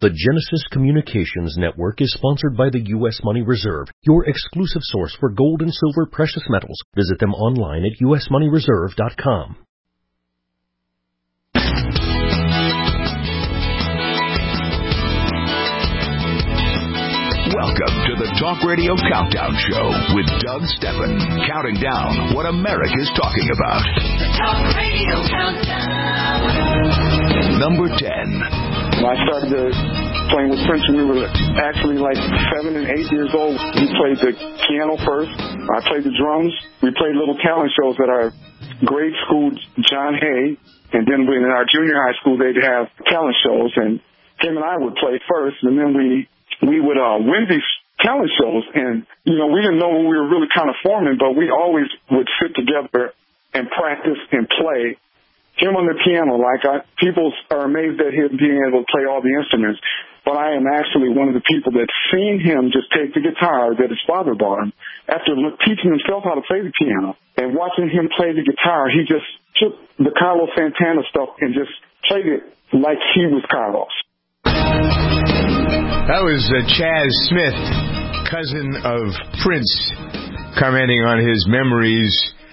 The Genesis Communications Network is sponsored by the U.S. Money Reserve, your exclusive source for gold and silver precious metals. Visit them online at usmoneyreserve.com. Welcome to the Talk Radio Countdown Show with Doug Steffen, counting down what America's talking about. The Talk Radio Countdown. Number 10. I started playing with Prince when we were actually like 7 and 8 years old. We played the piano first. I played the drums. We played little talent shows at our grade school, John Hay. And then in our junior high school, they'd have talent shows. And him and I would play first. And then we would win these talent shows. And, you know, we didn't know when we were really kind of forming, but we always would sit together and practice and play. Him on the piano, people are amazed at him being able to play all the instruments, but I am actually one of the people that's seen him just take the guitar that his father bought him. After teaching himself how to play the piano and watching him play the guitar, he just took the Carlos Santana stuff and just played it like he was Carlos. That was Chaz Smith, cousin of Prince, commenting on his memories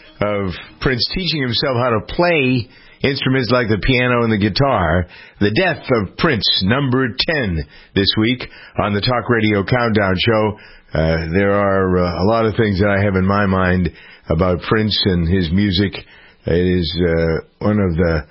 of Prince teaching himself how to play instruments like the piano and the guitar. The death of Prince, number 10 this week on the Talk Radio Countdown Show. There are a lot of things that I have in my mind about Prince and his music. It is one of the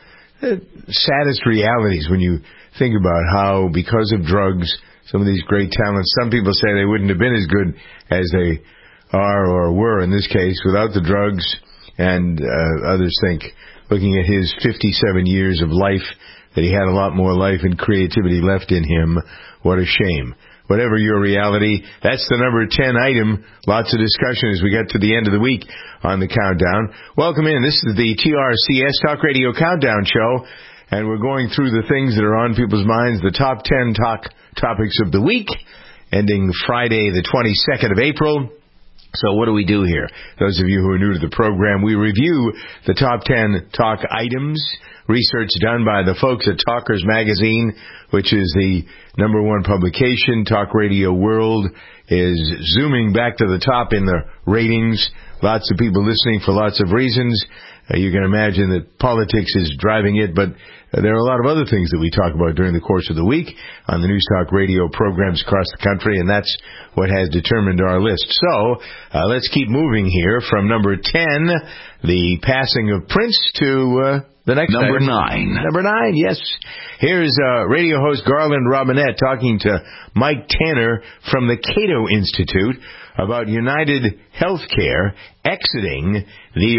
saddest realities when you think about how, because of drugs, some of these great talents, some people say they wouldn't have been as good as they are or were in this case without the drugs, and others think, looking at his 57 years of life, that he had a lot more life and creativity left in him. What a shame. Whatever your reality, that's the number 10 item. Lots of discussion as we get to the end of the week on the countdown. Welcome in. This is the TRCS Talk Radio Countdown Show, and we're going through the things that are on people's minds, the top 10 topics of the week, ending Friday the 22nd of April. So what do we do here? Those of you who are new to the program, we review the top 10 talk items, research done by the folks at Talkers Magazine, which is the number one publication. Talk Radio World is zooming back to the top in the ratings. Lots of people listening for lots of reasons. You can imagine that politics is driving it, but there are a lot of other things that we talk about during the course of the week on the News Talk Radio programs across the country, and that's what has determined our list. So let's keep moving here from number 10, the passing of Prince, to the next number item. 9. Number 9, yes. Here's radio host Garland Robinette talking to Mike Tanner from the Cato Institute about United Healthcare exiting the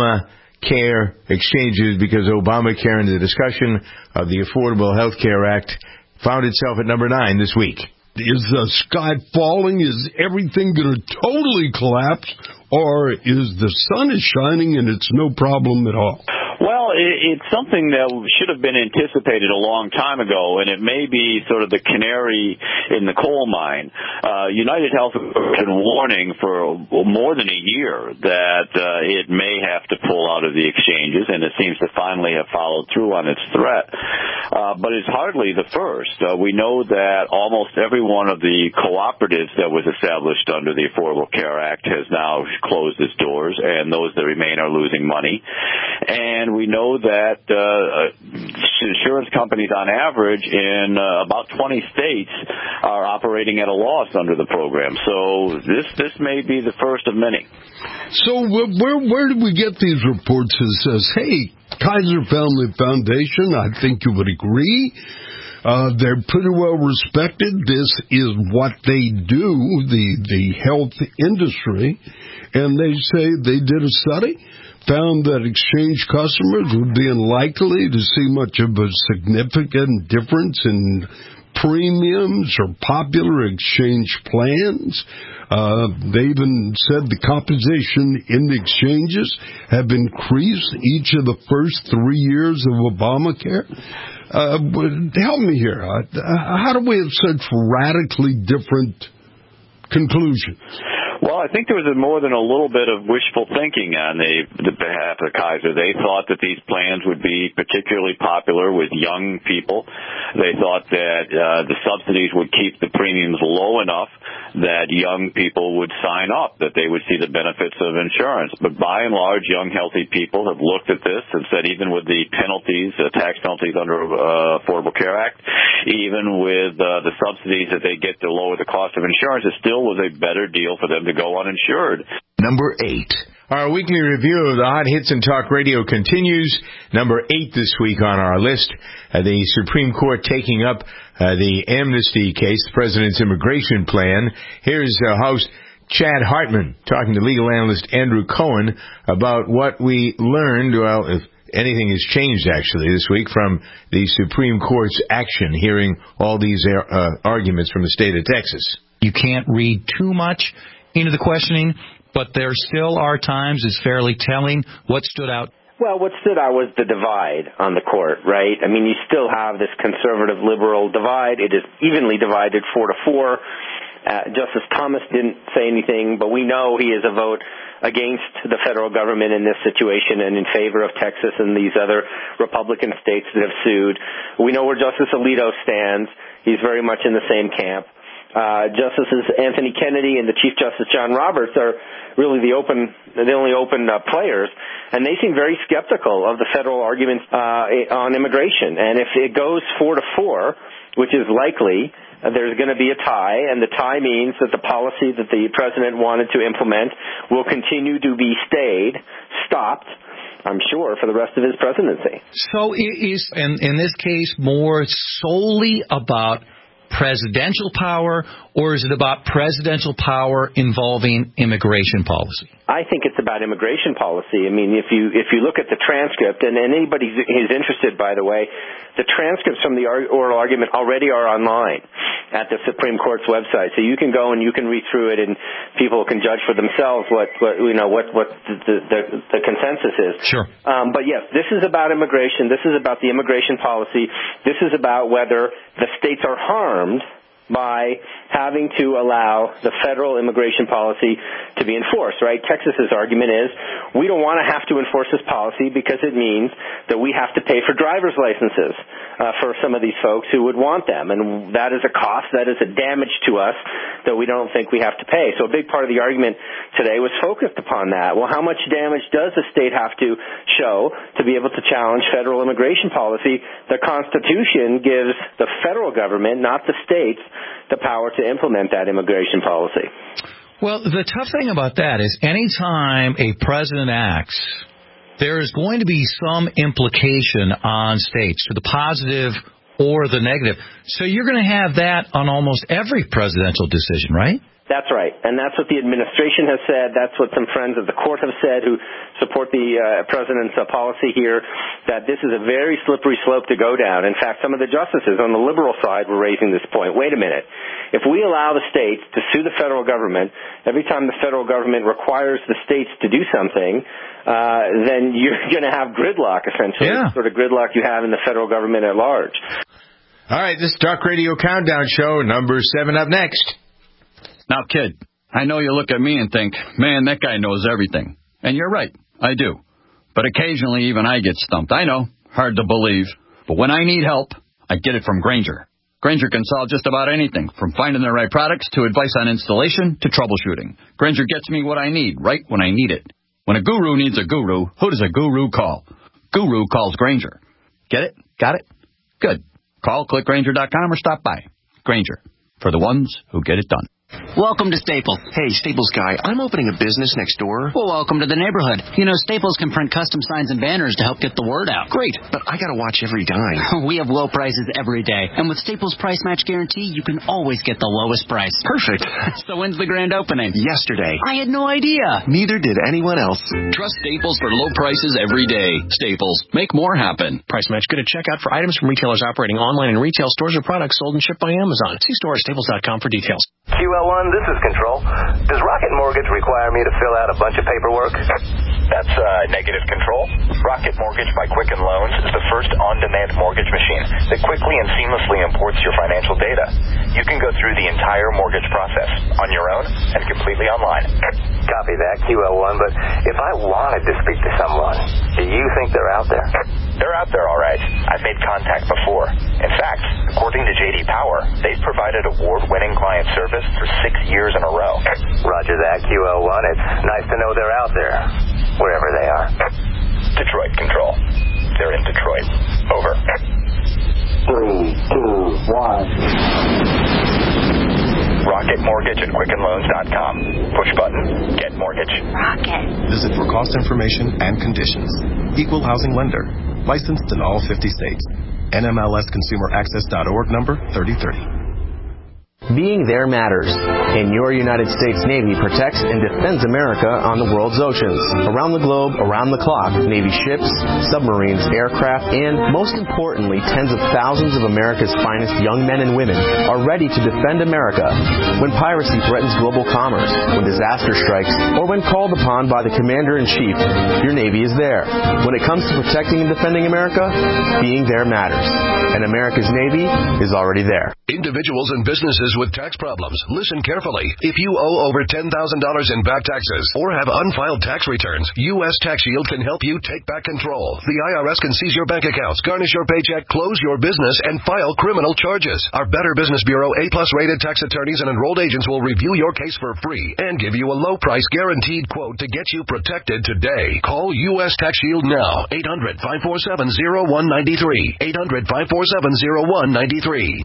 Obamacare exchanges because Obamacare and the discussion of the Affordable Health Care Act found itself at number 9 this week. Is the sky falling? Is everything going to totally collapse? Or is the sun is shining and it's no problem at all? Well, it's something that should have been anticipated a long time ago, and it may be sort of the canary in the coal mine. United Health has been warning for more than a year that it may have to pull out of the exchanges, and it seems to finally have followed through on its threat. But it's hardly the first. We know that almost every one of the cooperatives that was established under the Affordable Care Act has now closed its doors, and those that remain are losing money. And we know that insurance companies on average in about 20 states are operating at a loss under the program. So this may be the first of many. So where do we get these reports that says, hey, Kaiser Family Foundation, I think you would agree, they're pretty well respected. This is what they do, the health industry. And they say they did a study, found that exchange customers would be unlikely to see much of a significant difference in premiums or popular exchange plans. They even said the composition in the exchanges have increased each of the first 3 years of Obamacare. Help me here. How do we have such radically different conclusions? Well, I think there was more than a little bit of wishful thinking on the behalf of Kaiser. They thought that these plans would be particularly popular with young people. They thought that the subsidies would keep the premiums low enough that young people would sign up, that they would see the benefits of insurance. But by and large, young, healthy people have looked at this and said even with the penalties, tax penalties under Affordable Care Act, even with the subsidies that they get to lower the cost of insurance, it still was a better deal for them to go uninsured. Number 8. Our weekly review of the Hot Hits in Talk Radio continues. Number 8 this week on our list, the Supreme Court taking up the amnesty case, the President's immigration plan. Here's host Chad Hartman talking to legal analyst Andrew Cohen about what we learned, well, if anything has changed actually this week from the Supreme Court's action, hearing all these arguments from the state of Texas. You can't read too much into the questioning, but there still are times it's fairly telling what stood out. Well, what stood out was the divide on the court, right? I mean, you still have this conservative-liberal divide. It is evenly divided 4-4. Justice Thomas didn't say anything, but we know he is a vote against the federal government in this situation and in favor of Texas and these other Republican states that have sued. We know where Justice Alito stands. He's very much in the same camp. Justices Anthony Kennedy and the Chief Justice John Roberts are really the only open players, and they seem very skeptical of the federal arguments on immigration. And if it goes 4-4, which is likely, there's going to be a tie, and the tie means that the policy that the president wanted to implement will continue to be stopped, I'm sure, for the rest of his presidency. So is, in this case, more solely about presidential power, or is it about presidential power involving immigration policy? I think it's about immigration policy. I mean, if you look at the transcript, and anybody who's interested, by the way, the transcripts from the oral argument already are online at the Supreme Court's website. So you can go and you can read through it, and people can judge for themselves what the consensus is. Sure. But yes, this is about immigration. This is about the immigration policy. This is about whether the states are harmed by having to allow the federal immigration policy to be enforced, right? Texas's argument is we don't want to have to enforce this policy because it means that we have to pay for driver's licenses for some of these folks who would want them, and that is a cost, that is a damage to us that we don't think we have to pay. So a big part of the argument today was focused upon that. Well, how much damage does the state have to show to be able to challenge federal immigration policy? The Constitution gives the federal government, not the states, the power to implement that immigration policy. Well, the tough thing about that is any time a president acts, there is going to be some implication on states, to the positive or the negative. So you're going to have that on almost every presidential decision, right? That's right, and that's what the administration has said. That's what some friends of the court have said who support the president's policy here, that this is a very slippery slope to go down. In fact, some of the justices on the liberal side were raising this point. Wait a minute. If we allow the states to sue the federal government, every time the federal government requires the states to do something, then you're going to have gridlock, essentially, the sort of gridlock you have in the federal government at large. All right, this is Talk Radio Countdown Show, number 7 up next. Now, kid, I know you look at me and think, man, that guy knows everything. And you're right, I do. But occasionally even I get stumped. I know, hard to believe. But when I need help, I get it from Grainger. Grainger can solve just about anything, from finding the right products to advice on installation to troubleshooting. Grainger gets me what I need right when I need it. When a guru needs a guru, who does a guru call? Guru calls Grainger. Get it? Got it? Good. Call, click Grainger.com or stop by. Grainger, for the ones who get it done. Welcome to Staples. Hey, Staples guy, I'm opening a business next door. Well, welcome to the neighborhood. You know, Staples can print custom signs and banners to help get the word out. Great, but I gotta watch every dime. We have low prices every day. And with Staples Price Match Guarantee, you can always get the lowest price. Perfect. So when's the grand opening? Yesterday. I had no idea. Neither did anyone else. Trust Staples for low prices every day. Staples. Make more happen. Price Match good at checkout for items from retailers operating online in retail stores or products sold and shipped by Amazon. See store at staples.com for details. QL1, this is Control. Does Rocket Mortgage require me to fill out a bunch of paperwork? That's negative, Control. Rocket Mortgage by Quicken Loans is the first on-demand mortgage machine that quickly and seamlessly imports your financial data. You can go through the entire mortgage process on your own and completely online. Copy that, QL1, but if I wanted to speak to someone, do you think they're out there? They're out there, all right. I've made contact before. In fact, according to J.D. Power, they've provided award-winning client service for 6 years in a row. Roger that, QL1. It's nice to know they're out there, wherever they are. Detroit Control. They're in Detroit. Over. 3, 2, 1. Rocket Mortgage at QuickenLoans.com. Push button, get mortgage. Rocket. Visit for cost information and conditions. Equal housing lender. Licensed in all 50 states. NMLSConsumerAccess.org number 3030. Being there matters, and your United States Navy protects and defends America on the world's oceans. Around the globe, around the clock, Navy ships, submarines, aircraft, and, most importantly, tens of thousands of America's finest young men and women are ready to defend America when piracy threatens global commerce, when disaster strikes, or when called upon by the Commander-in-Chief. Your Navy is there. When it comes to protecting and defending America, being there matters. And America's Navy is already there. Individuals and businesses with tax problems, listen carefully. If you owe over $10,000 in back taxes or have unfiled tax returns, U.S. Tax Shield can help you take back control. The IRS can seize your bank accounts, garnish your paycheck, close your business, and file criminal charges. Our Better Business Bureau A-plus rated tax attorneys and enrolled agents will review your case for free and give you a low price guaranteed quote to get you protected today. Call U.S. Tax Shield now. 800-547-0193. 800-547-0193.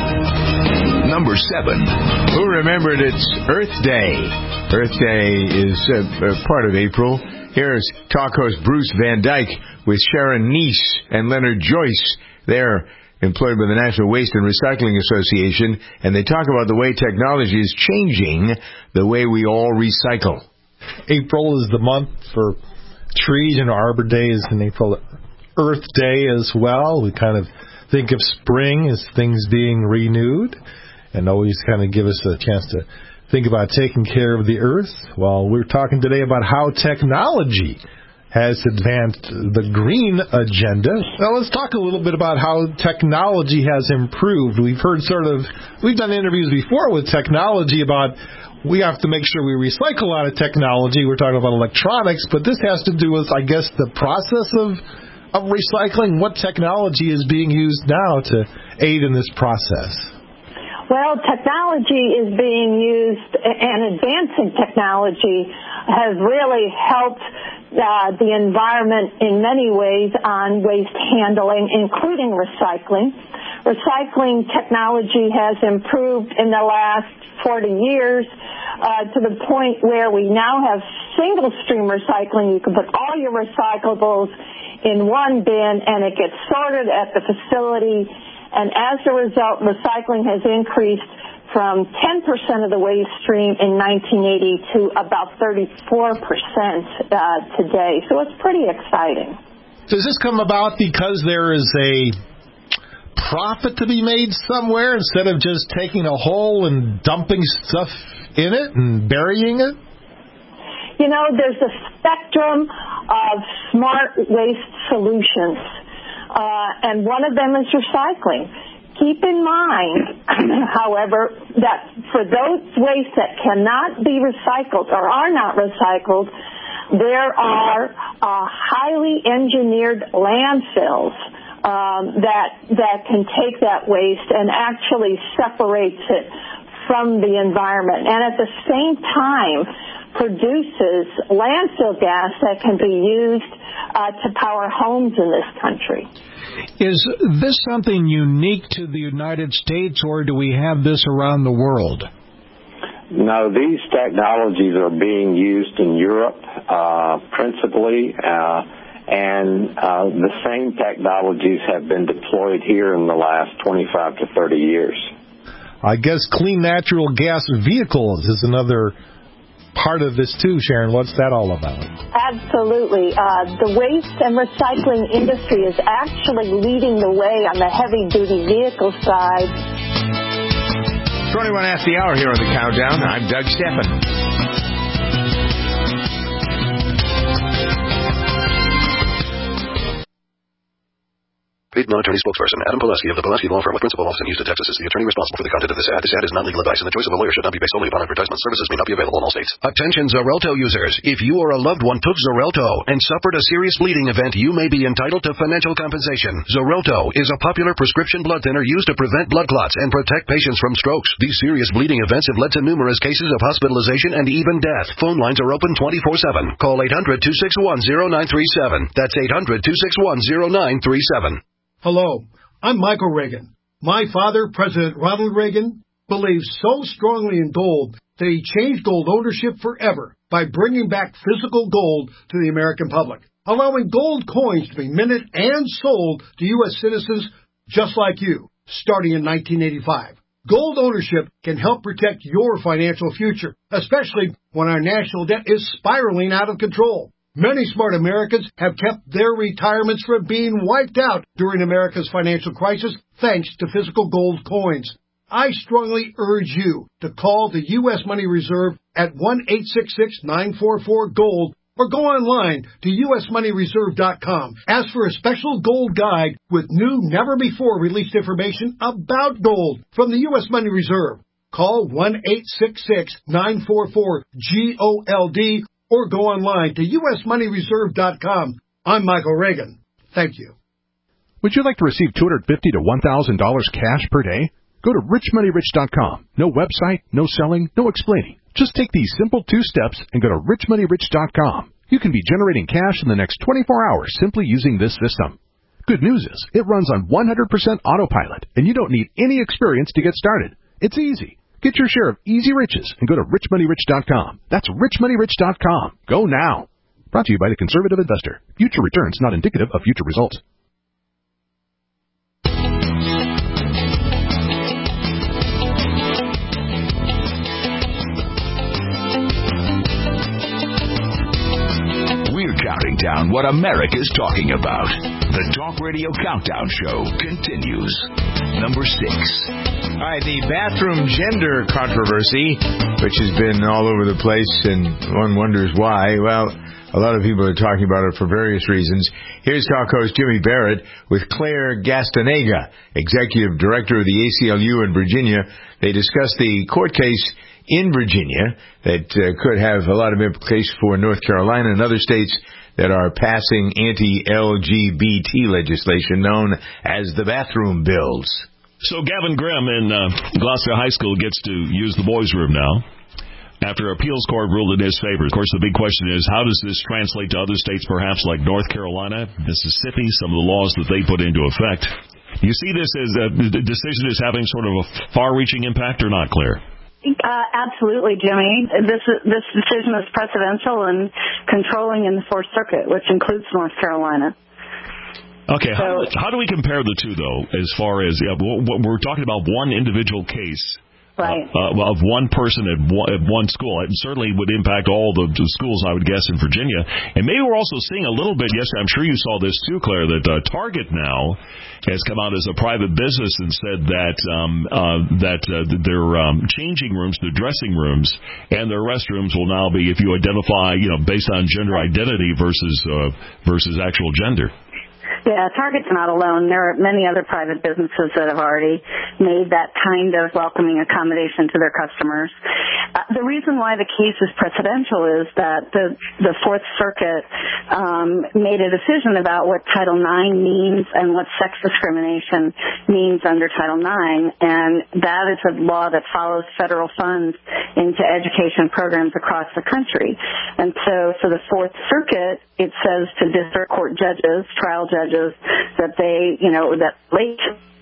Number 7. Who remembered it's Earth Day? Earth Day is part of April. Here's talk host Bruce Van Dyke with Sharon Neese and Leonard Joyce. They're employed by the National Waste and Recycling Association, and they talk about the way technology is changing the way we all recycle. April is the month for trees, and Arbor Day is in April. Earth Day as well. We kind of think of spring as things being renewed, and always kind of give us a chance to think about taking care of the earth. Well, we're talking today about how technology has advanced the green agenda. Now, let's talk a little bit about how technology has improved. We've done interviews before with technology about we have to make sure we recycle a lot of technology. We're talking about electronics, but this has to do with, I guess, the process of recycling. What technology is being used now to aid in this process? Well, technology is being used, and advancing technology has really helped the environment in many ways on waste handling, including recycling. Recycling technology has improved in the last 40 years to the point where we now have single-stream recycling. You can put all your recyclables in one bin, and it gets sorted at the facility. And as a result, recycling has increased from 10% of the waste stream in 1980 to about 34% today. So it's pretty exciting. Does this come about because there is a profit to be made somewhere instead of just taking a hole and dumping stuff in it and burying it? You know, there's a spectrum of smart waste solutions, and one of them is recycling. Keep in mind, however, that for those wastes that cannot be recycled or are not recycled, there are highly engineered landfills that can take that waste and actually separates it from the environment, and at the same time produces landfill gas that can be used to power homes in this country. Is this something unique to the United States, or do we have this around the world? No, these technologies are being used in Europe principally, and the same technologies have been deployed here in the last 25 to 30 years. I guess clean natural gas vehicles is another part of this too, Sharon. What's that all about? Absolutely. The waste and recycling industry is actually leading the way on the heavy-duty vehicle side. 21 after the hour here on the Countdown. I'm Doug Steffen. Paid non-attorney spokesperson Adam Pileski of the Pileski Law Firm with principal office in Houston, Texas is the attorney responsible for the content of this ad. This ad is not legal advice, and the choice of a lawyer should not be based solely upon advertisement. Services may not be available in all states. Attention Xarelto users. If you or a loved one took Xarelto and suffered a serious bleeding event, you may be entitled to financial compensation. Xarelto is a popular prescription blood thinner used to prevent blood clots and protect patients from strokes. These serious bleeding events have led to numerous cases of hospitalization and even death. Phone lines are open 24/7. Call 800-261-0937. That's 800-261-0937. Hello, I'm Michael Reagan. My father, President Ronald Reagan, believes so strongly in gold that he changed gold ownership forever by bringing back physical gold to the American public, allowing gold coins to be minted and sold to U.S. citizens just like you, starting in 1985. Gold ownership can help protect your financial future, especially when our national debt is spiraling out of control. Many smart Americans have kept their retirements from being wiped out during America's financial crisis thanks to physical gold coins. I strongly urge you to call the U.S. Money Reserve at 1-866-944-GOLD or go online to usmoneyreserve.com. Ask for a special gold guide with new, never-before-released information about gold from the U.S. Money Reserve. Call 1-866-944-GOLD or go online to usmoneyreserve.com. I'm Michael Reagan. Thank you. Would you like to receive $250 to $1,000 cash per day? Go to richmoneyrich.com. No website, no selling, no explaining. Just take these simple 2 steps and go to richmoneyrich.com. You can be generating cash in the next 24 hours simply using this system. Good news is, it runs on 100% autopilot, and you don't need any experience to get started. It's easy. Get your share of easy riches and go to richmoneyrich.com. That's richmoneyrich.com. Go now. Brought to you by the Conservative Investor. Future returns not indicative of future results. We're counting down what America's talking about. The Talk Radio Countdown Show continues. Number 6. All right, the bathroom gender controversy, which has been all over the place, and one wonders why. Well, a lot of people are talking about it for various reasons. Here's talk host Jimmy Barrett with Claire Gastanega, Executive Director of the ACLU in Virginia. They discussed the court case in Virginia that could have a lot of implications for North Carolina and other states that are passing anti-LGBT legislation known as the bathroom bills. So Gavin Grimm in Gloucester High School gets to use the boys' room now after appeals court ruled in his favor. Of course, the big question is, how does this translate to other states, perhaps like North Carolina, Mississippi, some of the laws that they put into effect? Do you see this as the decision is having sort of a far-reaching impact or not, Claire? Absolutely, Jimmy. This decision is precedential and controlling in the Fourth Circuit, which includes North Carolina. Okay, how do we compare the two, though, as far as we're talking about one individual case right. Of one person at one school? It certainly would impact all the schools, I would guess, in Virginia. And maybe we're also seeing a little bit, yes, I'm sure you saw this too, Claire, that Target now has come out as a private business and said that their changing rooms, their dressing rooms, and their restrooms will now be, if you identify, based on gender identity versus actual gender. Yeah, Target's not alone. There are many other private businesses that have already made that kind of welcoming accommodation to their customers. The reason why the case is precedential is that the Fourth Circuit made a decision about what Title IX means and what sex discrimination means under Title IX, and that is a law that follows federal funds into education programs across the country. And so for the Fourth Circuit, it says to district court judges, trial judges, that they, that late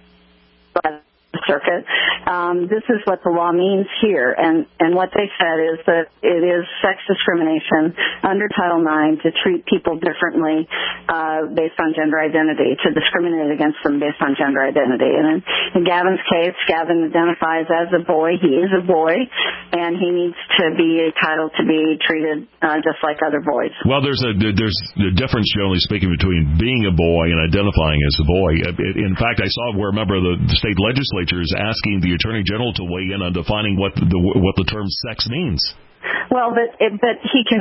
circuit, this is what the law means here. And what they said is that it is sex discrimination under Title IX to treat people differently based on gender identity, to discriminate against them based on gender identity. And in Gavin's case, Gavin identifies as a boy. He is a boy, and he needs to be entitled to be treated just like other boys. Well, there's a difference, generally speaking, between being a boy and identifying as a boy. In fact, I saw where a member of the state legislature is asking the Attorney General to weigh in on defining what the term sex means. Well, but he can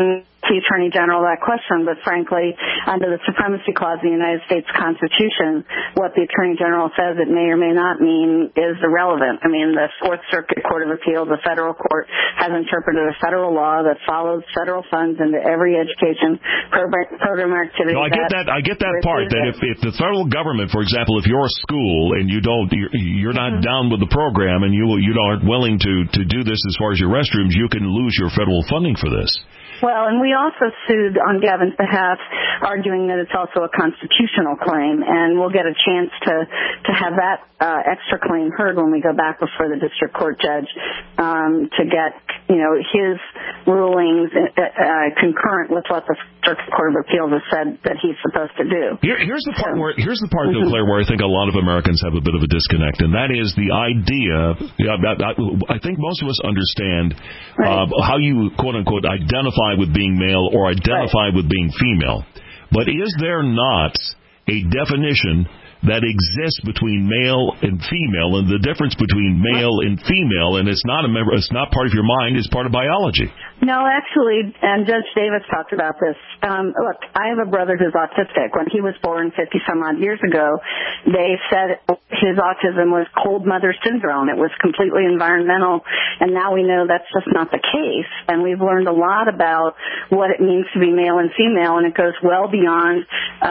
the Attorney General that question, but frankly, under the Supremacy Clause of the United States Constitution, what the Attorney General says it may or may not mean is irrelevant. I mean, the Fourth Circuit Court of Appeals, the federal court, has interpreted a federal law that follows federal funds into every education program or activity. No, I get that part. That if the federal government, for example, if you're a school and you're not down with the program and you aren't willing to do this as far as your restrooms, you can lose your federal funding for this. Well, and we also sued on Gavin's behalf, arguing that it's also a constitutional claim, and we'll get a chance to have that extra claim heard when we go back before the district court judge to get his rulings concurrent with what the Circuit Court of Appeals has said that he's supposed to do. Here's the part, though, Claire, where I think a lot of Americans have a bit of a disconnect, and that is the idea. I think most of us understand how you quote unquote identify with being male or identify with being female, but is there not a definition that exists between male and female, and the difference between male and female, and it's not part of your mind, it's part of biology? No, actually, and Judge Davis talked about this. Look, I have a brother who's autistic. When he was born 50-some-odd years ago, they said his autism was cold mother syndrome. It was completely environmental, and now we know that's just not the case. And we've learned a lot about what it means to be male and female, and it goes well beyond,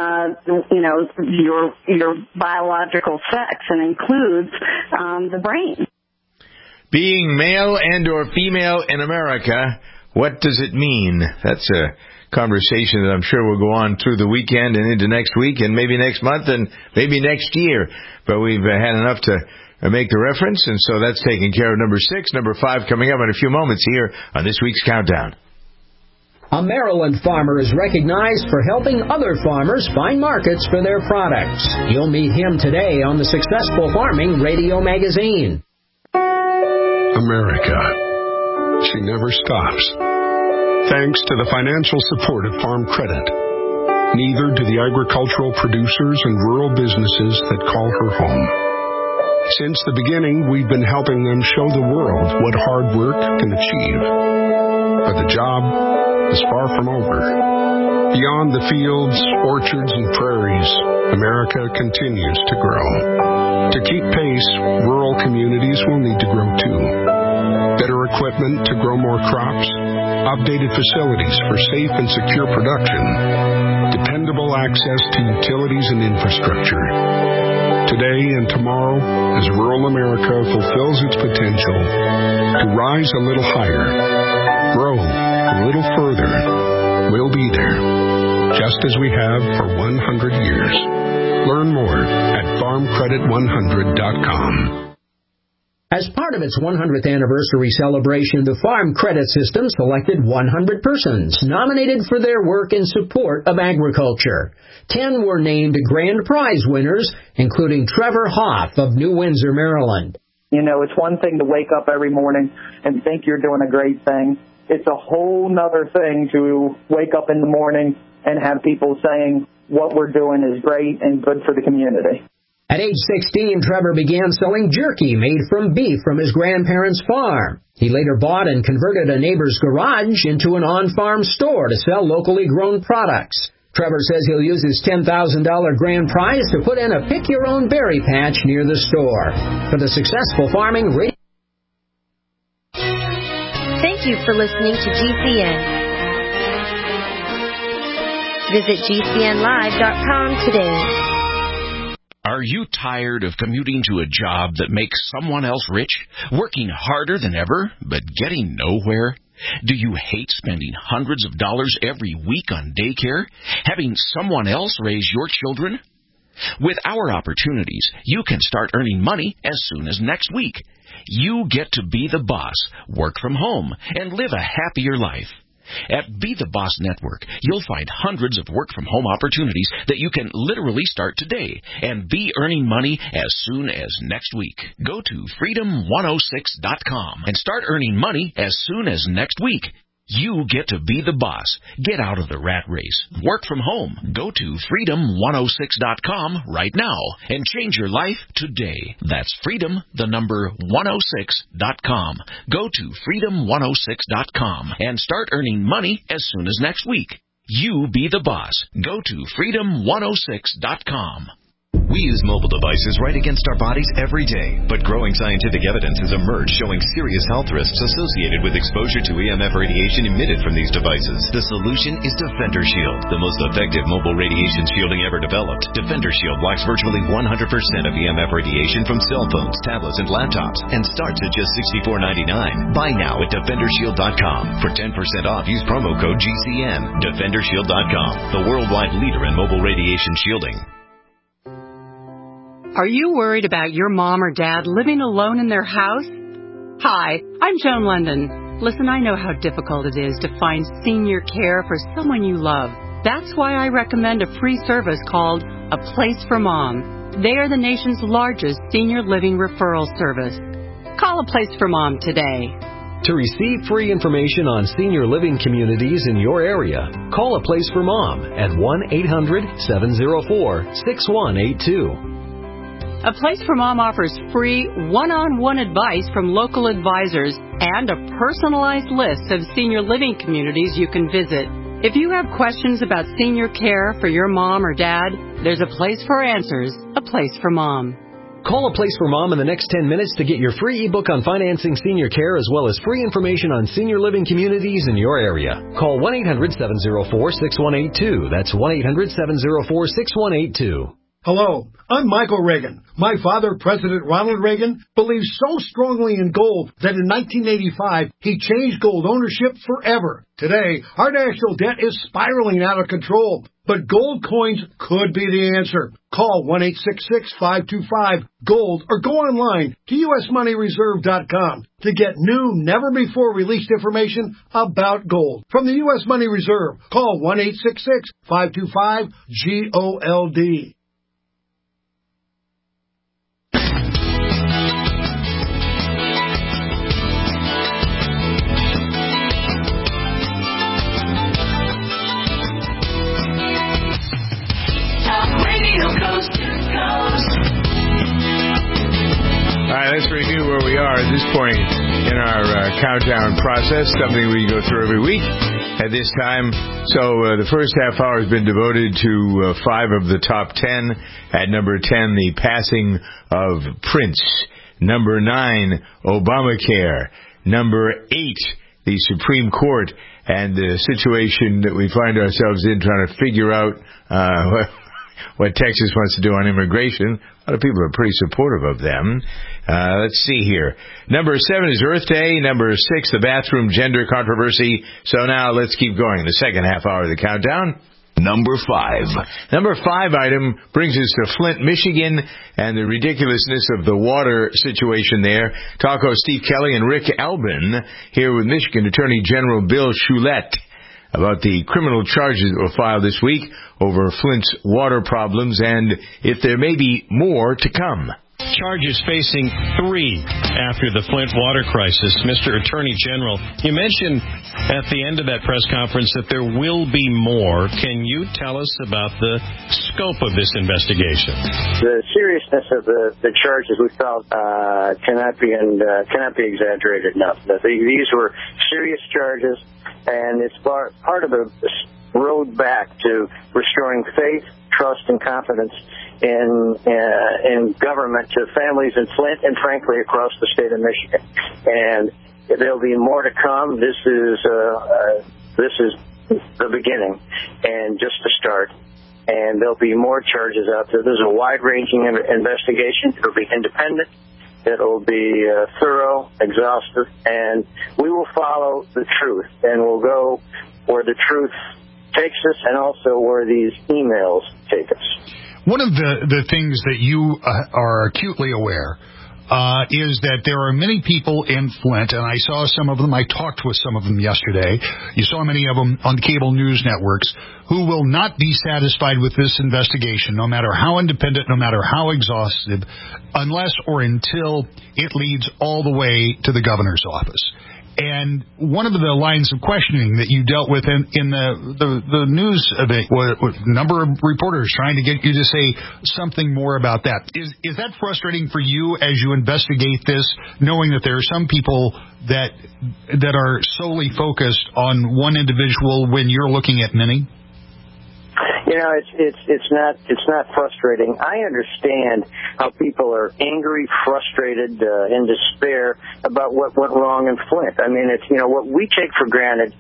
your biological sex, and includes the brain. Being male and or female in America, what does it mean? That's a conversation that I'm sure will go on through the weekend and into next week and maybe next month and maybe next year. But we've had enough to make the reference, and so that's taken care of. Number 6, number 5 coming up in a few moments here on this week's Countdown. A Maryland farmer is recognized for helping other farmers find markets for their products. You'll meet him today on the Successful Farming Radio Magazine. America. She never stops. Thanks to the financial support of Farm Credit. Neither do the agricultural producers and rural businesses that call her home. Since the beginning, we've been helping them show the world what hard work can achieve. But the job is far from over. Beyond the fields, orchards, and prairies, America continues to grow. To keep pace, rural communities will need to grow too. Better equipment to grow more crops, updated facilities for safe and secure production, dependable access to utilities and infrastructure. Today and tomorrow, as rural America fulfills its potential to rise a little higher, grow a little further, we'll be there, just as we have for 100 years. Learn more at farmcredit100.com. As part of its 100th anniversary celebration, the Farm Credit System selected 100 persons nominated for their work in support of agriculture. 10 were named grand prize winners, including Trevor Hoff of New Windsor, Maryland. It's one thing to wake up every morning and think you're doing a great thing. It's a whole nother thing to wake up in the morning and have people saying what we're doing is great and good for the community. At age 16, Trevor began selling jerky made from beef from his grandparents' farm. He later bought and converted a neighbor's garage into an on-farm store to sell locally grown products. Trevor says he'll use his $10,000 grand prize to put in a pick-your-own berry patch near the store. For the Successful Farming Radio. Thank you for listening to GCN. Visit GCNlive.com today. Are you tired of commuting to a job that makes someone else rich? Working harder than ever, but getting nowhere? Do you hate spending hundreds of dollars every week on daycare? Having someone else raise your children? With our opportunities, you can start earning money as soon as next week. You get to be the boss, work from home, and live a happier life. At Be the Boss Network, you'll find hundreds of work-from-home opportunities that you can literally start today and be earning money as soon as next week. Go to freedom106.com and start earning money as soon as next week. You get to be the boss. Get out of the rat race. Work from home. Go to freedom106.com right now and change your life today. That's freedom106.com. Go to freedom106.com and start earning money as soon as next week. You be the boss. Go to freedom106.com. We use mobile devices right against our bodies every day, but growing scientific evidence has emerged showing serious health risks associated with exposure to EMF radiation emitted from these devices. The solution is Defender Shield, the most effective mobile radiation shielding ever developed. Defender Shield blocks virtually 100% of EMF radiation from cell phones, tablets, and laptops, and starts at just $64.99. Buy now at DefenderShield.com. For 10% off, use promo code GCN. DefenderShield.com, the worldwide leader in mobile radiation shielding. Are you worried about your mom or dad living alone in their house? Hi, I'm Joan London. Listen, I know how difficult it is to find senior care for someone you love. That's why I recommend a free service called A Place for Mom. They are the nation's largest senior living referral service. Call A Place for Mom today. To receive free information on senior living communities in your area, call A Place for Mom at 1-800-704-6182. A Place for Mom offers free one-on-one advice from local advisors and a personalized list of senior living communities you can visit. If you have questions about senior care for your mom or dad, there's a place for answers, A Place for Mom. Call A Place for Mom in the next 10 minutes to get your free ebook on financing senior care as well as free information on senior living communities in your area. Call 1-800-704-6182. That's 1-800-704-6182. Hello, I'm Michael Reagan. My father, President Ronald Reagan, believed so strongly in gold that in 1985, he changed gold ownership forever. Today, our national debt is spiraling out of control, but gold coins could be the answer. Call 1-866-525-GOLD or go online to usmoneyreserve.com to get new, never-before-released information about gold. From the U.S. Money Reserve, call 1-866-525-GOLD. All right, let's review where we are at this point in our countdown process, something we go through every week at this time. So the first half hour has been devoted to 5 of the top 10. At number 10, the passing of Prince. Number 9, Obamacare. Number 8, the Supreme Court and the situation that we find ourselves in trying to figure out what Texas wants to do on immigration. A lot of people are pretty supportive of them. Let's see here. Number 7 is Earth Day. Number 6, the bathroom gender controversy. So now let's keep going. The second half hour of the countdown. Number 5. Number 5 item brings us to Flint, Michigan, and the ridiculousness of the water situation there. Talk host Steve Kelly and Rick Albin here with Michigan Attorney General Bill Schuette about the criminal charges that were filed this week over Flint's water problems and if there may be more to come. Charges facing 3 after the Flint water crisis. Mr. Attorney General, you mentioned at the end of that press conference that there will be more. Can you tell us about the scope of this investigation? The seriousness of the charges we felt cannot be exaggerated enough. These were serious charges, and it's part of the road back to restoring faith, trust, and confidence in government to families in Flint and, frankly, across the state of Michigan. And there'll be more to come. This is the beginning and just the start. And there'll be more charges out there. There's a wide-ranging investigation. It'll be independent. It'll be thorough, exhaustive, and we will follow the truth. And we'll go where the truth takes us and also where these emails take us. One of the things that you are acutely aware is that there are many people in Flint, and I saw some of them, I talked with some of them yesterday, you saw many of them on the cable news networks, who will not be satisfied with this investigation, no matter how independent, no matter how exhaustive, unless or until it leads all the way to the governor's office. And one of the lines of questioning that you dealt with in the news of it was a number of reporters trying to get you to say something more about that. Is that frustrating for you as you investigate this, knowing that there are some people that are solely focused on one individual when you're looking at many? You know, it's not frustrating. I understand how people are angry, frustrated, in despair about what went wrong in Flint. I mean, it's, you know, what we take for granted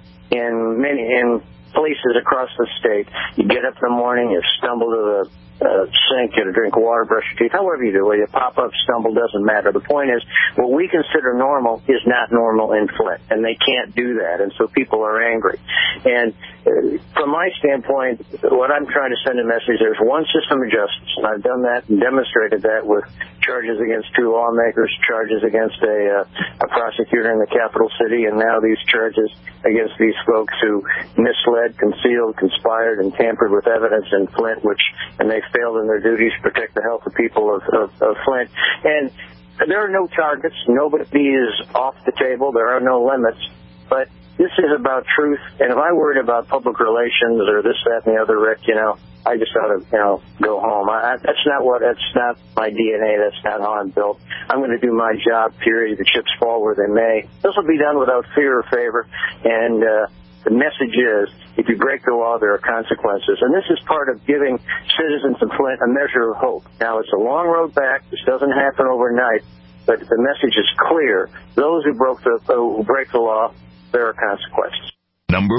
in places across the state. You get up in the morning, you stumble to the sink, get a drink of water, brush your teeth, however you do it. You pop up, stumble, doesn't matter. The point is, what we consider normal is not normal in Flint, and they can't do that, and so people are angry. And from my standpoint, what I'm trying to send a message, there's one system of justice, and I've done that and demonstrated that with charges against 2 lawmakers, charges against a prosecutor in the capital city, and now these charges against these folks who misled, concealed, conspired, and tampered with evidence in Flint, and they failed in their duties to protect the health of people of Flint. And there are no targets. Nobody is off the table. There are no limits. But this is about truth. And if I worried about public relations or this, that, and the other, Rick, you know, I just ought to, you know, go home. That's not my DNA. That's not how I'm built. I'm going to do my job, period. The chips fall where they may. This will be done without fear or favor. And the message is, if you break the law, there are consequences. And this is part of giving citizens of Flint a measure of hope. Now, it's a long road back. This doesn't happen overnight. But the message is clear. Those who break the law, there are consequences. Number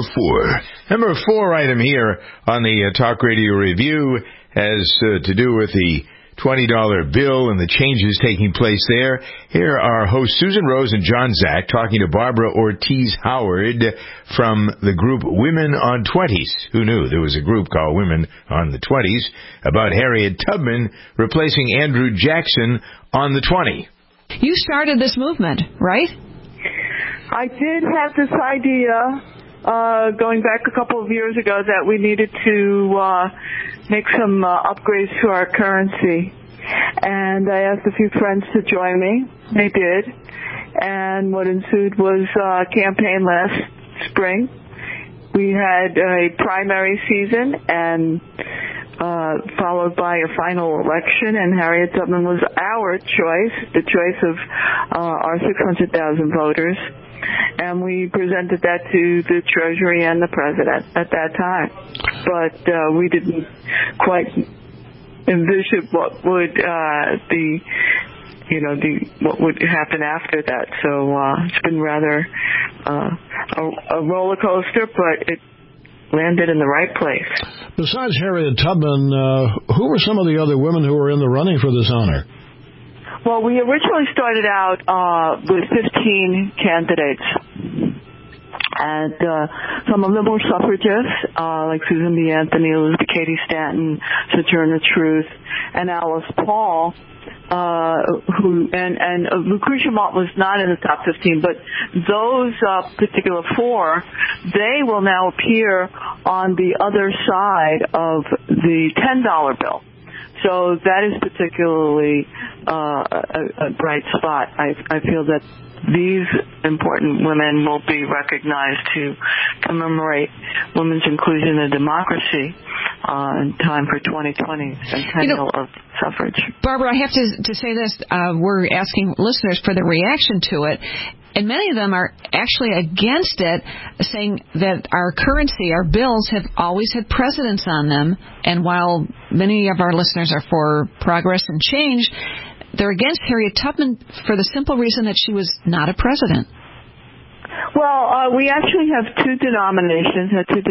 4 item here on the Talk Radio Review has to do with the $20 bill and the changes taking place there. Here are hosts Susan Rose and John Zach talking to Barbara Ortiz-Howard from the group Women on 20s. Who knew there was a group called Women on the 20s? About Harriet Tubman replacing Andrew Jackson on the 20. You started this movement, right? I did have this idea going back a couple of years ago that we needed to make some upgrades to our currency. And I asked a few friends to join me. They did. And what ensued was a campaign last spring. We had a primary season and followed by a final election, and Harriet Tubman was our choice, the choice of our 600,000 voters. And we presented that to the Treasury and the President at that time. But we didn't quite envision what would what would happen after that. So it's been rather a roller coaster, but it landed in the right place. Besides Harriet Tubman, who were some of the other women who were in the running for this honor? Well, we originally started out with 15 candidates. And some of them were suffragists, like Susan B. Anthony, Elizabeth Cady Stanton, Sojourner Truth, and Alice Paul, and Lucretia Mott was not in the top 15, but those particular 4, they will now appear on the other side of the $10 bill. So that is particularly a bright spot. I feel that these important women will be recognized to commemorate women's inclusion and democracy in time for 2020 centennial of suffrage. Barbara, I have to say this. We're asking listeners for the reaction to it. And many of them are actually against it, saying that our currency, our bills, have always had presidents on them. And while many of our listeners are for progress and change, they're against Harriet Tubman for the simple reason that she was not a president. Well, we actually have two denominations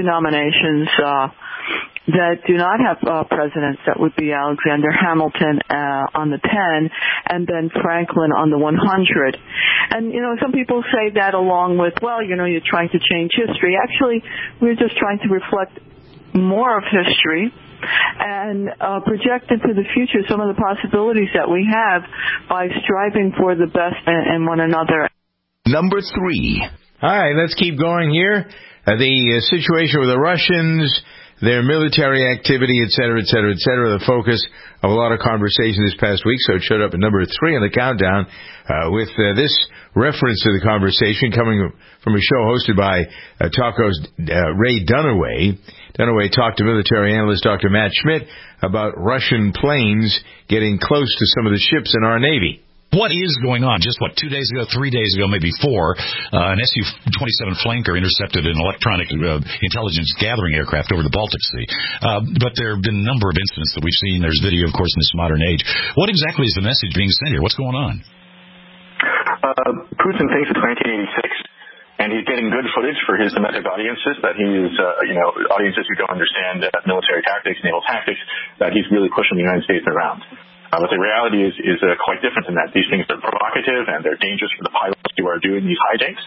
that do not have presidents. That would be Alexander Hamilton on the 10, and then Franklin on the 100. And, some people say that along with, you're trying to change history. Actually, we're just trying to reflect more of history and project into the future some of the possibilities that we have by striving for the best in one another. Number 3. All right, let's keep going here. The situation with the Russians, their military activity, et cetera, et cetera, et cetera. The focus of a lot of conversation this past week, so it showed up at number 3 on the countdown with this reference to the conversation coming from a show hosted by Talko's Ray Dunaway. Dunaway talked to military analyst Dr. Matt Schmidt about Russian planes getting close to some of the ships in our Navy. What is going on? Just, 2 days ago, 3 days ago, maybe 4, an Su-27 flanker intercepted an electronic intelligence gathering aircraft over the Baltic Sea. But there have been a number of incidents that we've seen. There's video, of course, in this modern age. What exactly is the message being sent here? What's going on? Putin thinks it's 1986. And he's getting good footage for his domestic audiences, that he's, audiences who don't understand military tactics, naval tactics, that he's really pushing the United States around. But the reality is quite different than that. These things are provocative and they're dangerous for the pilots who are doing these hijinks.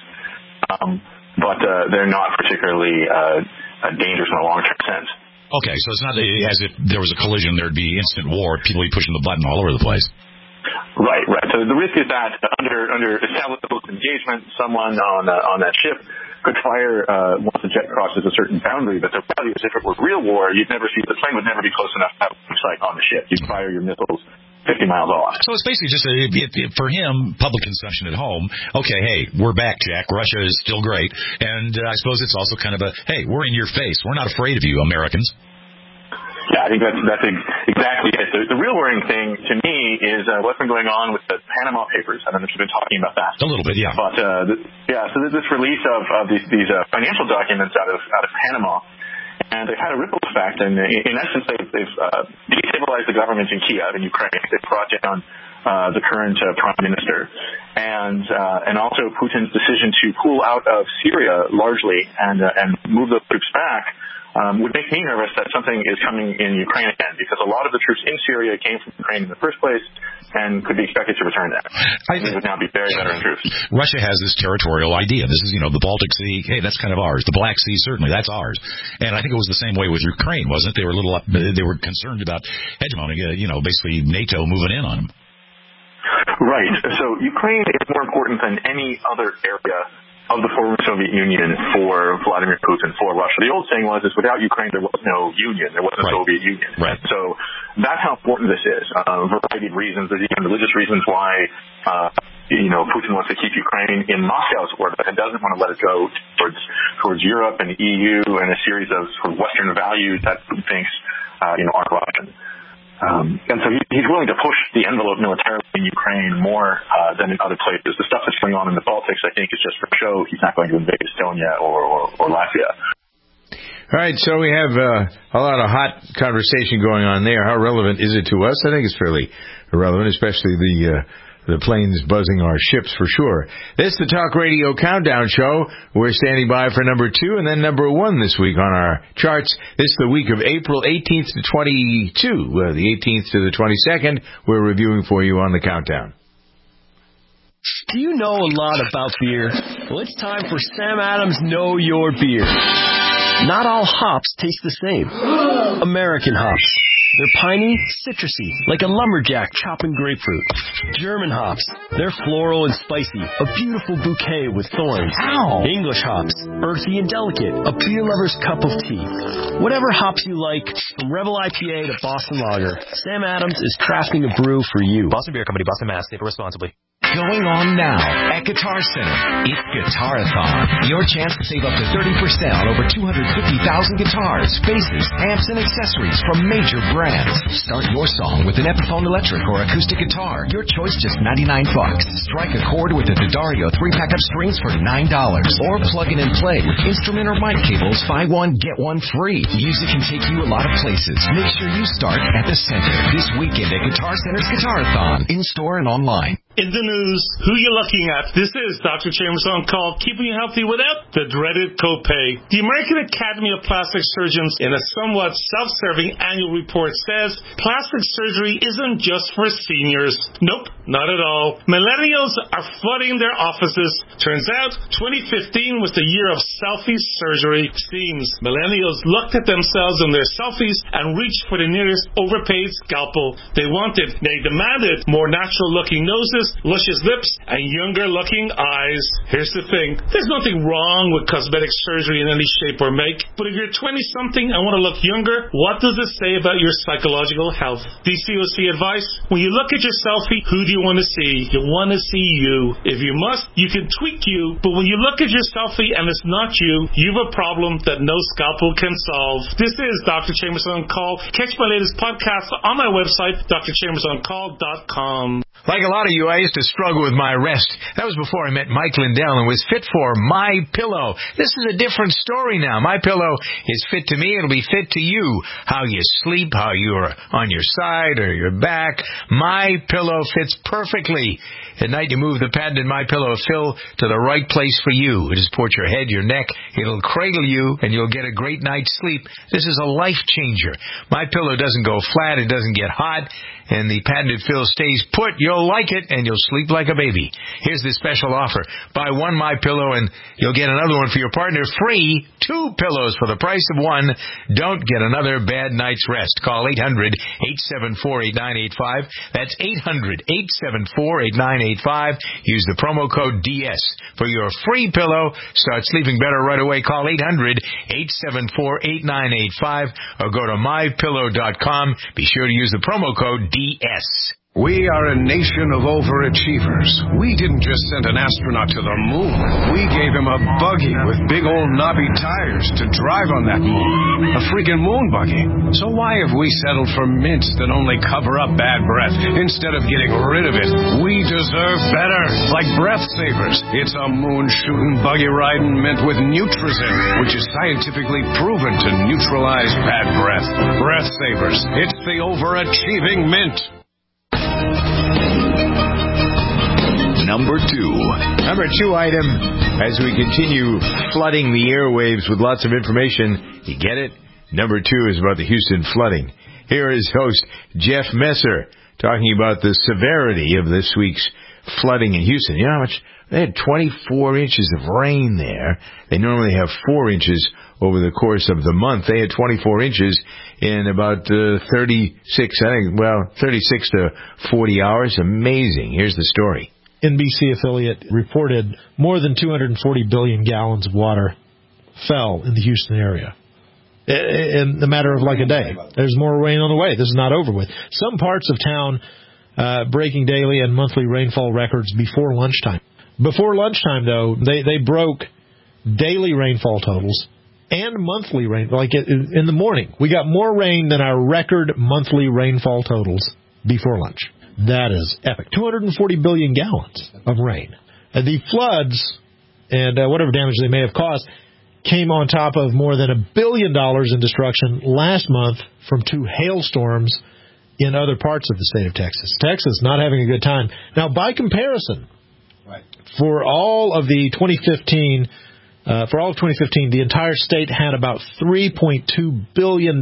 But they're not particularly dangerous in a long-term sense. Okay, so it's not as if there was a collision, there'd be instant war, people would be pushing the button all over the place. Right. So the risk is that under established engagement, someone on that ship could fire once the jet crosses a certain boundary. But the reality is, if it were real war, the plane would never be close enough to have a sight on the ship. You'd fire your missiles 50 miles off. So it's basically just for him, public consumption at home. Okay, hey, we're back, Jack. Russia is still great, and I suppose it's also kind of hey, we're in your face. We're not afraid of you, Americans. Yeah, I think that's exactly it. The real worrying thing to me is what's been going on with the Panama Papers. I don't know if you've been talking about that. A little bit, yeah. But so there's this release of these financial documents out of Panama, and they've had a ripple effect. And in essence, they've destabilized the government in Kiev in Ukraine. They've brought down the current prime minister, and also Putin's decision to pull out of Syria largely and move those troops back. Would make me nervous that something is coming in Ukraine again, because a lot of the troops in Syria came from Ukraine in the first place and could be expected to return there. These would now be very veteran troops. Russia has this territorial idea. This is, the Baltic Sea. Hey, that's kind of ours. The Black Sea, certainly, that's ours. And I think it was the same way with Ukraine, wasn't it? They were concerned about hegemony, basically NATO moving in on them. Right. So Ukraine is more important than any other area of the former Soviet Union for Vladimir Putin, for Russia. The old saying was, without Ukraine, there was no union. There was no Soviet Union. Right. So that's how important this is. A variety of reasons. There's even religious reasons why, Putin wants to keep Ukraine in Moscow's orbit and doesn't want to let it go towards Europe and the EU and a series of Western values that Putin thinks, are Russian. And so he's willing to push the envelope militarily in Ukraine more than in other places. The stuff that's going on in the Baltics, I think, is just for show. He's not going to invade Estonia or Latvia. All right, so we have a lot of hot conversation going on there. How relevant is it to us? I think it's fairly relevant, especially the planes buzzing our ships for sure. This is the Talk Radio Countdown Show. We're standing by for number 2 and then number 1 this week on our charts. This is the week of April 18th to 22. The 18th to the 22nd, we're reviewing for you on the countdown. Do you know a lot about beer? Well, it's time for Sam Adams' Know Your Beer. Not all hops taste the same. American hops. They're piney, citrusy, like a lumberjack chopping grapefruit. German hops. They're floral and spicy, a beautiful bouquet with thorns. Ow! English hops. Earthy and delicate, a beer lover's cup of tea. Whatever hops you like, from Rebel IPA to Boston Lager, Sam Adams is crafting a brew for you. Boston Beer Company, Boston, Mass. Save responsibly. Going on now at Guitar Center. It's Guitarathon. Your chance to save up to 30% on over 250,000 guitars, basses, amps, and accessories from major brands. Start your song with an Epiphone electric or acoustic guitar. Your choice just $99. Strike a chord with a D'Addario 3-pack of strings for $9. Or plug in and play with instrument or mic cables. Buy one, get one free. Music can take you a lot of places. Make sure you start at the center this weekend at Guitar Center's Guitarathon, in-store and online. In the news, who you looking at? This is Dr. Chambers on call, keeping you healthy without the dreaded copay. The American Academy of Plastic Surgeons, in a somewhat self-serving annual report, says plastic surgery isn't just for seniors. Nope, not at all. Millennials are flooding their offices. Turns out, 2015 was the year of selfie surgery. Seems millennials looked at themselves in their selfies and reached for the nearest overpaid scalpel. They demanded more natural-looking noses, nose, luscious lips, and younger-looking eyes. Here's the thing. There's nothing wrong with cosmetic surgery in any shape or make, but if you're 20-something and want to look younger, what does it say about your psychological health? DCOC advice: when you look at your selfie, who do you want to see? You want to see you. If you must, you can tweak you, but when you look at your selfie and it's not you, you've a problem that no scalpel can solve. This is Dr. Chambers on Call. Catch my latest podcast on my website, drchambersoncall.com. Like a lot of you, I used to struggle with my rest. That was before I met Mike Lindell and was fit for My Pillow. This is a different story now. My Pillow is fit to me. It'll be fit to you. How you sleep, how you're on your side or your back. My Pillow fits perfectly. At night, you move the patented My Pillow fill to the right place for you. It supports your head, your neck. It'll cradle you, and you'll get a great night's sleep. This is a life changer. My Pillow doesn't go flat. It doesn't get hot. And the patented fill stays put. You'll like it, and you'll sleep like a baby. Here's the special offer. Buy one My Pillow, and you'll get another one for your partner free. 2 pillows for the price of one. Don't get another bad night's rest. Call 800-874-8985. That's 800-874-8985. Use the promo code DS for your free pillow. Start sleeping better right away. Call 800-874-8985 or go to mypillow.com. Be sure to use the promo code DS. We are a nation of overachievers. We didn't just send an astronaut to the moon. We gave him a buggy with big old knobby tires to drive on that moon. A freaking moon buggy. So why have we settled for mints that only cover up bad breath instead of getting rid of it? We deserve better. Like Breath Savers. It's a moon-shooting, buggy-riding mint with Nutrizin, which is scientifically proven to neutralize bad breath. Breath Savers. It's the overachieving mint. Number 2 item, as we continue flooding the airwaves with lots of information. You get it? Number 2 is about the Houston flooding. Here is host Jeff Messer talking about the severity of this week's flooding in Houston. You know how much? They had 24 inches of rain there. They normally have 4 inches over the course of the month. They had 24 inches in about 36 to 40 hours. Amazing. Here's the story. NBC affiliate reported more than 240 billion gallons of water fell in the Houston area in the matter of like a day. There's more rain on the way. This is not over with. Some parts of town breaking daily and monthly rainfall records before lunchtime. Before lunchtime, though, they broke daily rainfall totals and monthly rain. Like in the morning, we got more rain than our record monthly rainfall totals before lunch. That is epic. 240 billion gallons of rain. The floods and whatever damage they may have caused came on top of more than $1 billion in destruction last month from 2 hailstorms in other parts of the state of Texas. Texas not having a good time. Now, by comparison, for all of 2015, the entire state had about $3.2 billion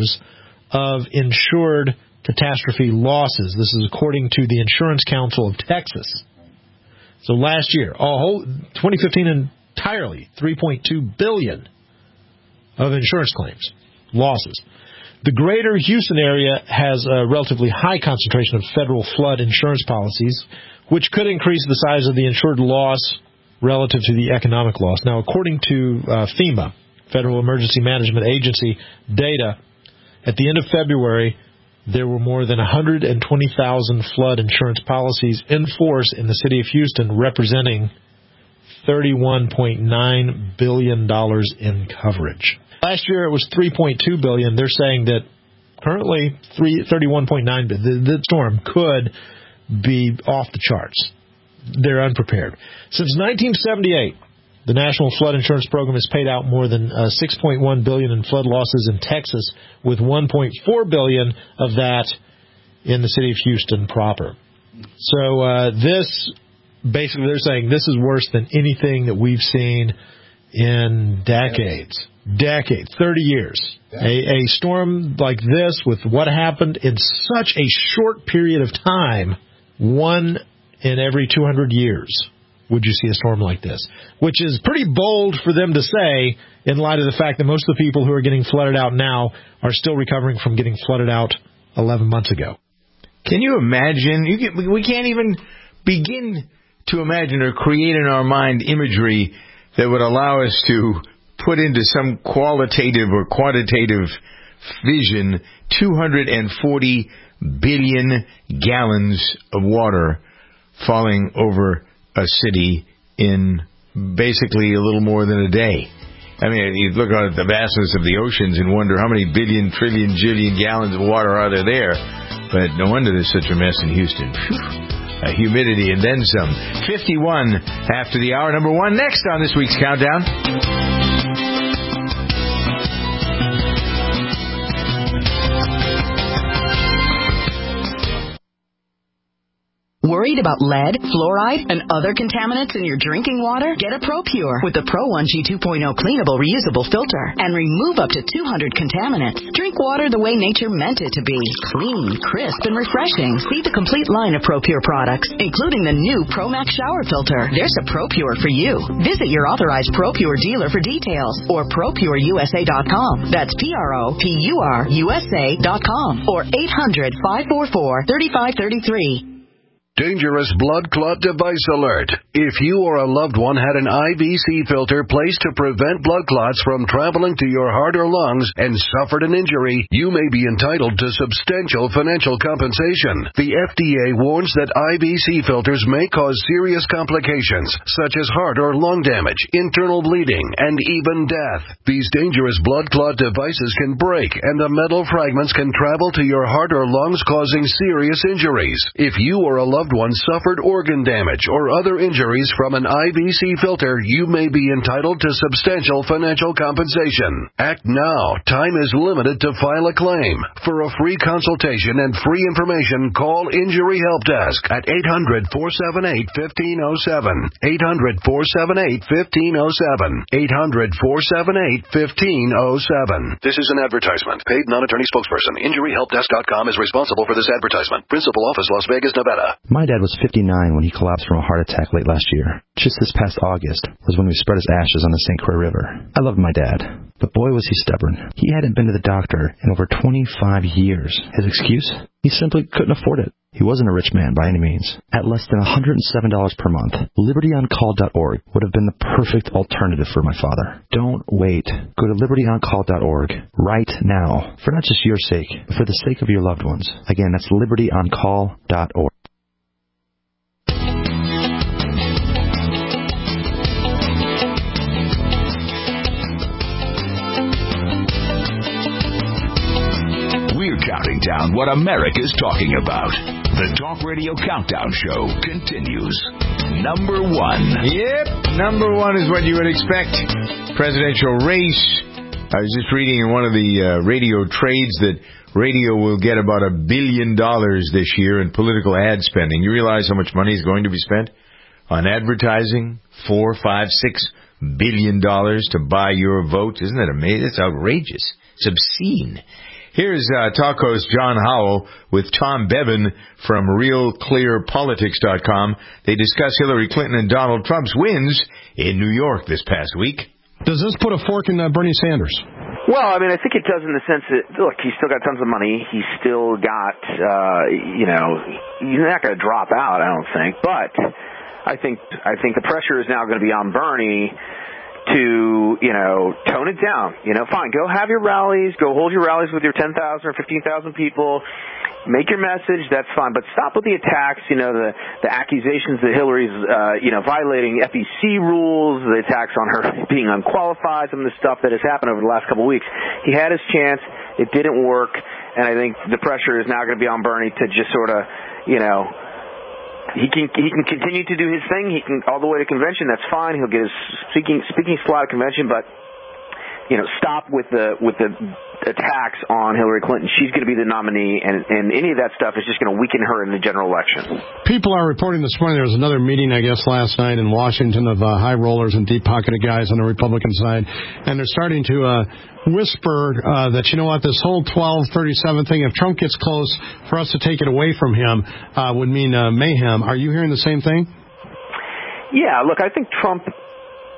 of insured catastrophe losses. This is according to the Insurance Council of Texas. So last year, 2015 entirely, $3.2 billion of insurance claims, losses. The greater Houston area has a relatively high concentration of federal flood insurance policies, which could increase the size of the insured loss relative to the economic loss. Now, according to FEMA, Federal Emergency Management Agency data, at the end of February, there were more than 120,000 flood insurance policies in force in the city of Houston, representing $31.9 billion in coverage. Last year it was $3.2 billion. They're saying that currently $31.9 billion. The storm could be off the charts. They're unprepared. Since 1978, the National Flood Insurance Program has paid out more than $6.1 billion in flood losses in Texas, with $1.4 billion of that in the city of Houston proper. So this, basically, they're saying this is worse than anything that we've seen in decades. 30 years. A storm like this, with what happened in such a short period of time, 1 in every 200 years. Would you see a storm like this? Which is pretty bold for them to say in light of the fact that most of the people who are getting flooded out now are still recovering from getting flooded out 11 months ago. Can you imagine? We can't even begin to imagine or create in our mind imagery that would allow us to put into some qualitative or quantitative vision 240 billion gallons of water falling over a city in basically a little more than a day. I mean, you look at the vastness of the oceans and wonder how many billion, trillion, jillion gallons of water are there. But no wonder there's such a mess in Houston. Humidity and then some. 51 after the hour. Number 1 next on this week's Countdown. Worried about lead, fluoride, and other contaminants in your drinking water? Get a ProPure with the Pro-1G 2.0 cleanable reusable filter and remove up to 200 contaminants. Drink water the way nature meant it to be. Clean, crisp, and refreshing. See the complete line of ProPure products, including the new ProMax shower filter. There's a ProPure for you. Visit your authorized ProPure dealer for details or ProPureUSA.com. That's ProPureUSA.com or 800-544-3533. Dangerous blood clot device alert. If you or a loved one had an IVC filter placed to prevent blood clots from traveling to your heart or lungs and suffered an injury, you may be entitled to substantial financial compensation. The FDA warns that IVC filters may cause serious complications, such as heart or lung damage, internal bleeding, and even death. These dangerous blood clot devices can break, and the metal fragments can travel to your heart or lungs, causing serious injuries. If you or a loved one suffered organ damage or other injuries from an IVC filter, you may be entitled to substantial financial compensation. Act now. Time is limited to file a claim. For a free consultation and free information, call Injury Help Desk at 800-478-1507. 800-478-1507. 800-478-1507. This is an advertisement. Paid non-attorney spokesperson. InjuryHelpDesk.com is responsible for this advertisement. Principal office, Las Vegas, Nevada. My dad was 59 when he collapsed from a heart attack late last year. Just this past August was when we spread his ashes on the St. Croix River. I loved my dad, but boy was he stubborn. He hadn't been to the doctor in over 25 years. His excuse? He simply couldn't afford it. He wasn't a rich man by any means. At less than $107 per month, LibertyOnCall.org would have been the perfect alternative for my father. Don't wait. Go to LibertyOnCall.org right now, for not just your sake, but for the sake of your loved ones. Again, that's LibertyOnCall.org. Counting down what America's talking about. The Talk Radio Countdown Show continues. Number 1. Yep, number 1 is what you would expect. Presidential race. I was just reading in one of the radio trades that radio will get about $1 billion this year in political ad spending. You realize how much money is going to be spent on advertising? $4, $5, $6 billion to buy your vote. Isn't that amazing? It's outrageous. It's obscene. Here's talk host John Howell with Tom Bevan from RealClearPolitics.com. They discuss Hillary Clinton and Donald Trump's wins in New York this past week. Does this put a fork in Bernie Sanders? Well, I mean, I think it does in the sense that, look, he's still got tons of money. He's still got, he's not going to drop out, I don't think. But I think the pressure is now going to be on Bernie to, tone it down. Fine, go have your rallies, go hold your rallies with your 10,000 or 15,000 people, make your message, that's fine, but stop with the attacks, the accusations that Hillary's, violating FEC rules, the attacks on her being unqualified, some of the stuff that has happened over the last couple of weeks. He had his chance, it didn't work, and I think the pressure is now going to be on Bernie to just sort of, he can continue to do his thing. He can all the way to convention. That's fine. He'll get his speaking slot at convention, but stop with the attacks on Hillary Clinton. She's going to be the nominee, and any of that stuff is just going to weaken her in the general election. People are reporting this morning there was another meeting, I guess, last night in Washington of high rollers and deep-pocketed guys on the Republican side, and they're starting to whisper that, this whole 12-37 thing, if Trump gets close, for us to take it away from him would mean mayhem. Are you hearing the same thing? Yeah, look, I think Trump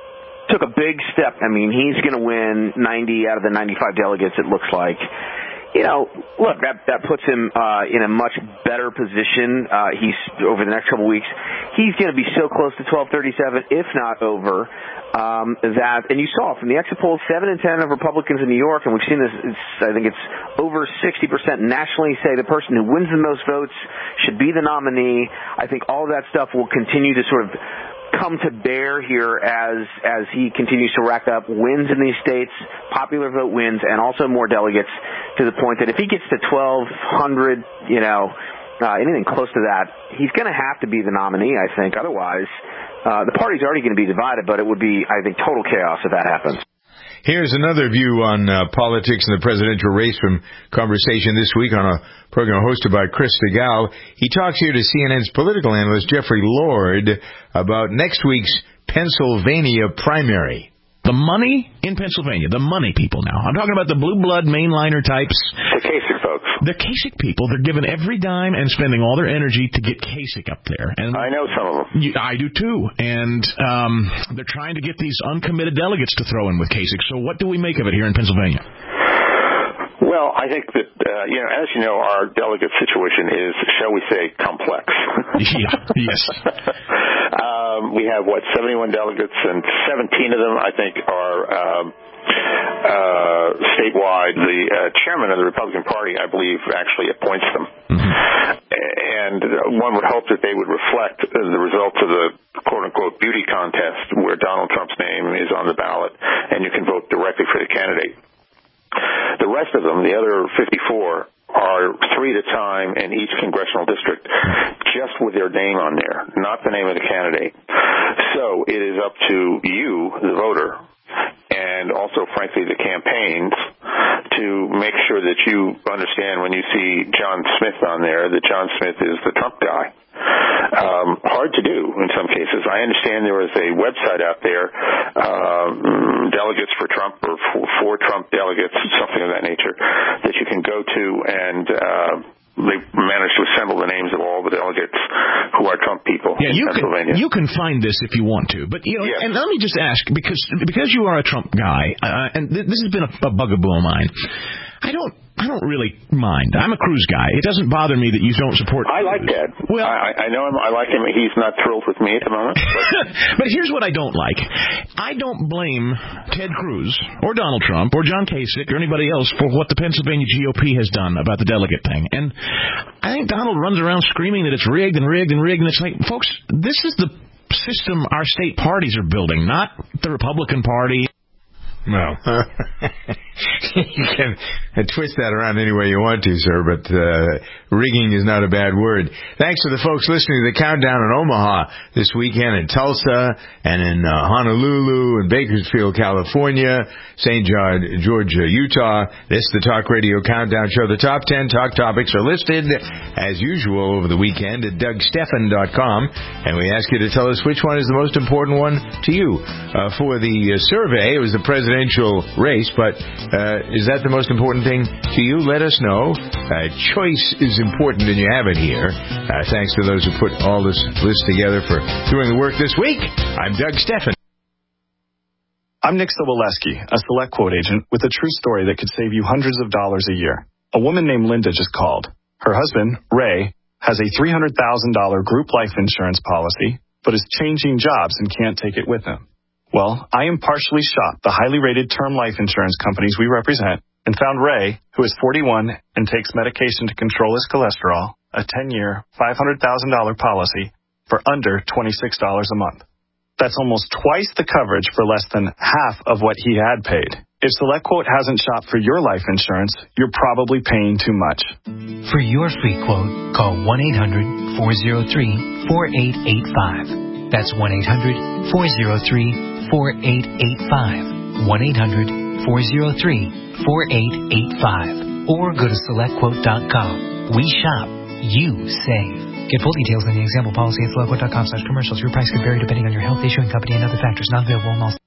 took a big step. I mean, he's going to win 90 out of the 95 delegates, it looks like. look, that puts him in a much better position. He's over the next couple of weeks. He's going to be so close to 1237, if not over. And you saw from the exit polls, 7 in 10 of Republicans in New York, and we've seen this. I think it's over 60% nationally say the person who wins the most votes should be the nominee. I think all of that stuff will continue to sort of come to bear here as he continues to rack up wins in these states, popular vote wins, and also more delegates, to the point that if he gets to 1,200, anything close to that, he's going to have to be the nominee, I think. Otherwise, the party's already going to be divided, but it would be, I think, total chaos if that happens. Here's another view on politics and the presidential race from Conversation This Week on a program hosted by Chris Segal. He talks here to CNN's political analyst Jeffrey Lord about next week's Pennsylvania primary. The money in Pennsylvania, the money people now. I'm talking about the blue blood mainliner types. The Kasich folks. The Kasich people, they're giving every dime and spending all their energy to get Kasich up there. And I know some of them. I do too. And they're trying to get these uncommitted delegates to throw in with Kasich. So what do we make of it here in Pennsylvania? Well, I think that, as you know, our delegate situation is, shall we say, complex. Yes. We have, 71 delegates, and 17 of them, I think, are statewide. The chairman of the Republican Party, I believe, actually appoints them. Mm-hmm. And one would hope that they would reflect the results of the quote-unquote beauty contest where Donald Trump's name is on the ballot and you can vote directly for the candidate. The rest of them, the other 54, are 3 at a time in each congressional district, just with their name on there, not the name of the candidate. So it is up to you, the voter, and also, frankly, the campaigns, to make sure that you understand when you see John Smith on there that John Smith is the Trump guy. Hard to do in some cases. I understand there is a website out there, Delegates for Trump or for Trump Delegates, something of that nature, that you can go to, and they managed to assemble the names of all the delegates who are Trump people in Pennsylvania. You can find this if you want to, but yes. And let me just ask, because you are a Trump guy, and this has been a bugaboo of mine. I don't really mind. I'm a Cruz guy. It doesn't bother me that you don't support Cruz. I like Ted. Well, I know him. I like him. He's not thrilled with me at the moment. But here's what I don't like. I don't blame Ted Cruz or Donald Trump or John Kasich or anybody else for what the Pennsylvania GOP has done about the delegate thing. And I think Donald runs around screaming that it's rigged and rigged and rigged. And it's like, folks, this is the system our state parties are building, not the Republican Party. Well, you can twist that around any way you want to, sir, but rigging is not a bad word. Thanks to the folks listening to the Countdown in Omaha this weekend, in Tulsa, and in Honolulu, and Bakersfield, California, St. George, Utah. This is the Talk Radio Countdown Show. The top 10 talk topics are listed, as usual, over the weekend at DougStephan.com, and we ask you to tell us which one is the most important one to you. For the survey, it was the presidential race, but is that the most important thing to you? Let us know. Choice is important, and you have it here. Thanks to those who put all this list together for doing the work this week. I'm Doug Stephan. I'm Nick Soboleski, a Select Quote agent with a true story that could save you hundreds of dollars a year. A woman named Linda just called. Her husband, Ray, has a $300,000 group life insurance policy, but is changing jobs and can't take it with him. Well, I impartially shopped the highly rated term life insurance companies we represent and found Ray, who is 41 and takes medication to control his cholesterol, a 10-year, $500,000 policy for under $26 a month. That's almost twice the coverage for less than half of what he had paid. If SelectQuote hasn't shopped for your life insurance, you're probably paying too much. For your free quote, call 1-800-403-4885. That's 1-800-403-4885. 1-800-403-4885. Or go to SelectQuote.com. We shop. You save. Get full details in the example policy at SelectQuote.com/commercials. Your price could vary depending on your health, issue, and company and other factors. Not available in all